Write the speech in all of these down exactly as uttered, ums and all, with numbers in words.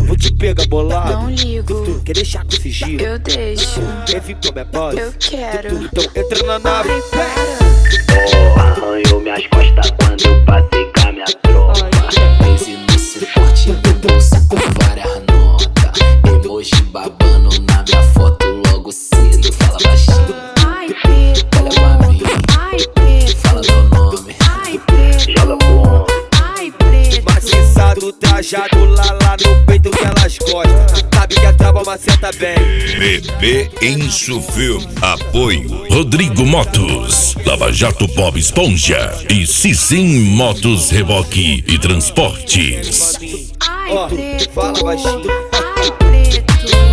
vou te pegar bolado. Não ligo. Tu, tu quer deixar com sigilo? Eu deixo. Quer vir com a minha boss? Eu quero. Tu, tu, então entra na nave. Ai, para. Oh, arranhou minhas costas quando eu passei com a minha tropa. Pense no suporte do bolso com várias notas. Emoji babando na minha foto logo cedo. Fala baixinho. Ai, preto. Olha pra mim. Ai, preto. Fala meu nome. Ai, preto. Joga pro ombro. Ai, preto. Maciçado, trajado lá lá no peito que elas gostam. Sabe que a trava maceta bem. Bebê Insufilme. Apoio Rodrigo Motos, Lava Jato Bob Esponja e Cisim Motos Reboque e Transportes. Ai, Ó, preto. fala baixinho. Ai, preto.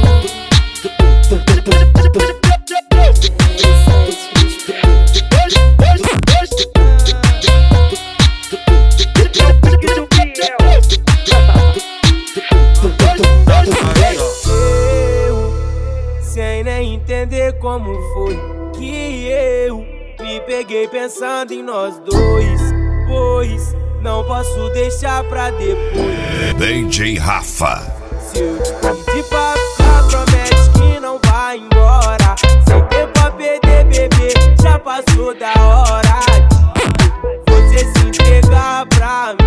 Sem nem entender como foi que eu me peguei pensando em nós dois, pois não posso deixar pra depois. D J Rafa. Se eu te pedir pra ficar, promete que não vai embora. Sem tempo pra perder, bebê, já passou da hora de você se entregar pra mim.